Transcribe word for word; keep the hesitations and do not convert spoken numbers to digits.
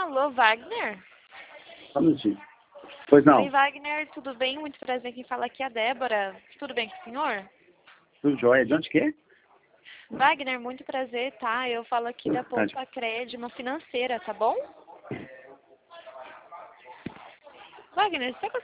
Alô, Wagner? Só um minutinho. Pois não. Oi, Wagner, tudo bem? Muito prazer, quem fala aqui é a Débora. Tudo bem com o senhor? Tudo jóia. De onde que é? Wagner, muito prazer, tá? Eu falo aqui da Tá. Poupa Crédito, uma financeira, tá bom? Wagner, você